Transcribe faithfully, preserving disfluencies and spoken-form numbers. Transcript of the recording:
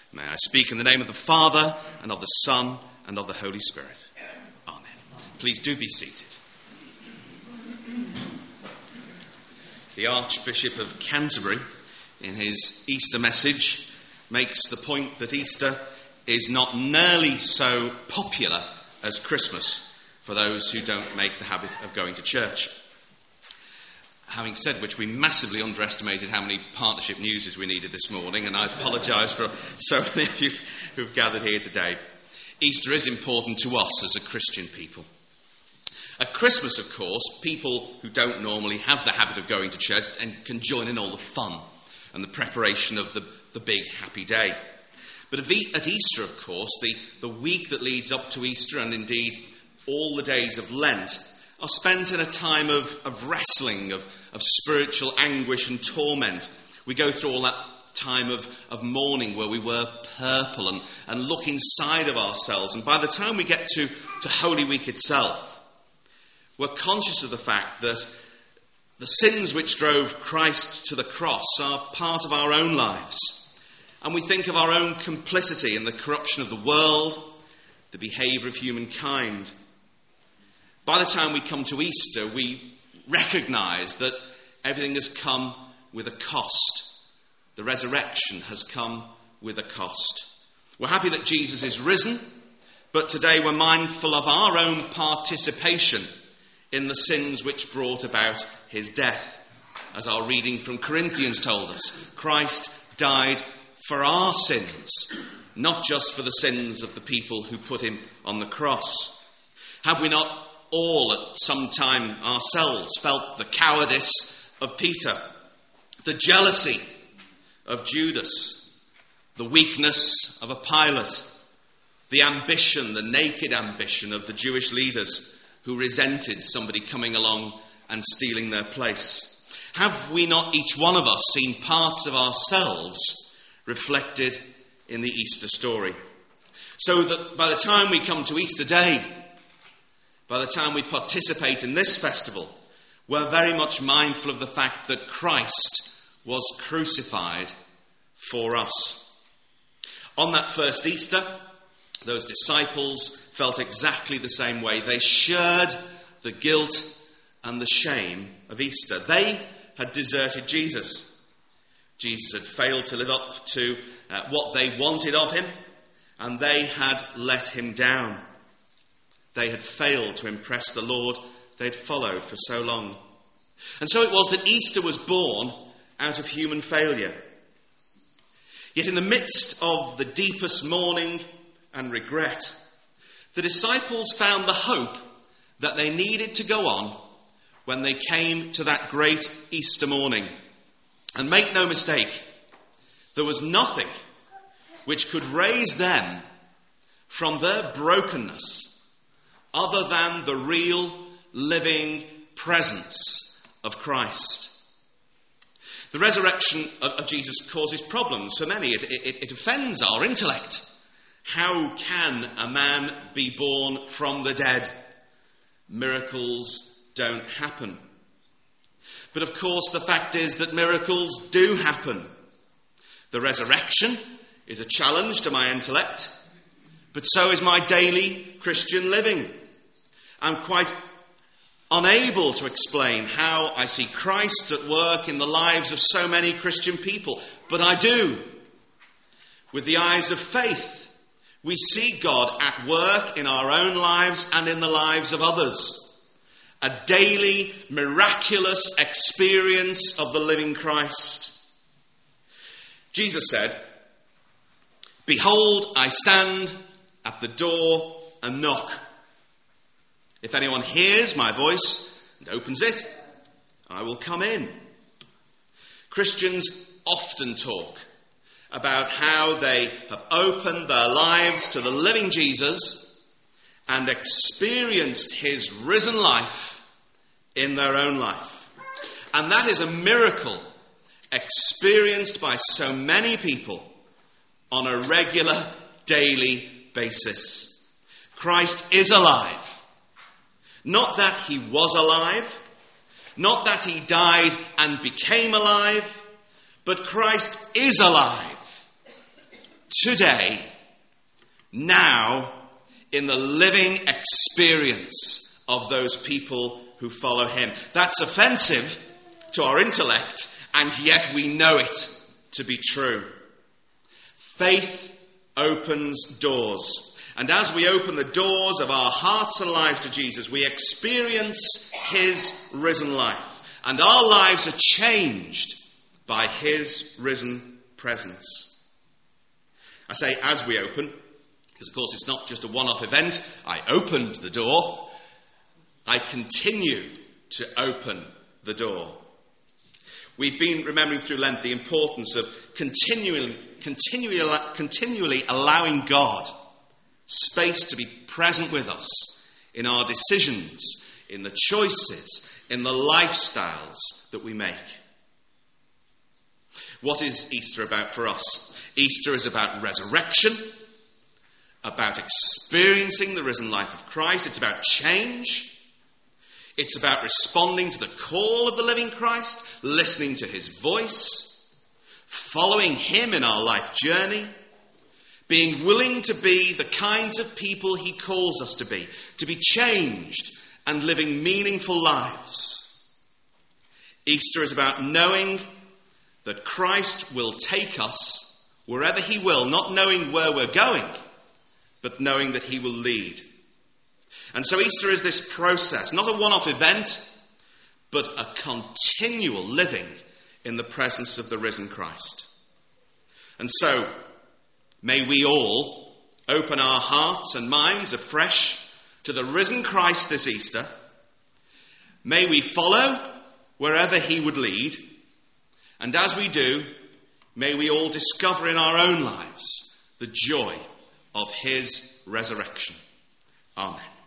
May I speak in the name of the Father, and of the Son, and of the Holy Spirit. Amen. Please do be seated. The Archbishop of Canterbury, in his Easter message, makes the point that Easter is not nearly so popular as Christmas for those who don't make the habit of going to church. Having said which, we massively underestimated how many partnership newses we needed this morning, and I apologise for so many of you who've gathered here today. Easter is important to us as a Christian people. At Christmas, of course, people who don't normally have the habit of going to church and can join in all the fun and the preparation of the, the big happy day. But at Easter, of course, the, the week that leads up to Easter, and indeed all the days of Lent, are spent in a time of, of wrestling, of, of spiritual anguish and torment. We go through all that time of, of mourning where we wear purple and, and look inside of ourselves. And by the time we get to, to Holy Week itself, we're conscious of the fact that the sins which drove Christ to the cross are part of our own lives. And we think of our own complicity in the corruption of the world, the behaviour of humankind. By the time we come to Easter, we recognise that everything has come with a cost. The resurrection has come with a cost. We're happy that Jesus is risen, but today we're mindful of our own participation in the sins which brought about his death. As our reading from Corinthians told us, Christ died for our sins, not just for the sins of the people who put him on the cross. Have we not all at some time ourselves felt the cowardice of Peter, the jealousy of Judas, the weakness of a Pilate, the ambition, the naked ambition of the Jewish leaders who resented somebody coming along and stealing their place? Have we not, each one of us, seen parts of ourselves reflected in the Easter story? So that by the time we come to Easter Day, by the time we participate in this festival, we're very much mindful of the fact that Christ was crucified for us. On that first Easter, those disciples felt exactly the same way. They shared the guilt and the shame of Easter. They had deserted Jesus. Jesus had failed to live up to uh, what they wanted of him, and they had let him down. They had failed to impress the Lord they'd followed for so long. And so it was that Easter was born out of human failure. Yet in the midst of the deepest mourning and regret, the disciples found the hope that they needed to go on when they came to that great Easter morning. And make no mistake, there was nothing which could raise them from their brokenness other than the real, living presence of Christ. The resurrection of, of Jesus causes problems for many. It, it, it offends our intellect. How can a man be born from the dead? Miracles don't happen. But of course, the fact is that miracles do happen. The resurrection is a challenge to my intellect, but so is my daily Christian living. I'm quite unable to explain how I see Christ at work in the lives of so many Christian people, but I do. With the eyes of faith, we see God at work in our own lives and in the lives of others. A daily, miraculous experience of the living Christ. Jesus said, "Behold, I stand at the door and knock. If anyone hears my voice and opens it, I will come in." Christians often talk about how they have opened their lives to the living Jesus and experienced his risen life in their own life. And that is a miracle experienced by so many people on a regular, daily basis. Christ is alive. Not that he was alive, not that he died and became alive, but Christ is alive. today, now, in the living experience of those people who follow him. That's offensive to our intellect, and yet we know it to be true. Faith opens doors. And as we open the doors of our hearts and lives to Jesus, we experience his risen life. And our lives are changed by his risen presence. I say as we open, because of course it's not just a one-off event. I opened the door. I continue to open the door. We've been remembering through Lent the importance of continually, continually, continually allowing God space to be present with us in our decisions, in the choices, in the lifestyles that we make. What is Easter about for us? Easter is about resurrection, about experiencing the risen life of Christ. It's about change. It's about responding to the call of the living Christ, listening to his voice, following him in our life journey, being willing to be the kinds of people he calls us to be, to be changed and living meaningful lives. Easter is about knowing that Christ will take us wherever he will, not knowing where we're going, but knowing that he will lead. And so Easter is this process, not a one-off event, but a continual living in the presence of the risen Christ. And so, may we all open our hearts and minds afresh to the risen Christ this Easter. May we follow wherever he would lead. And as we do, may we all discover in our own lives the joy of his resurrection. Amen.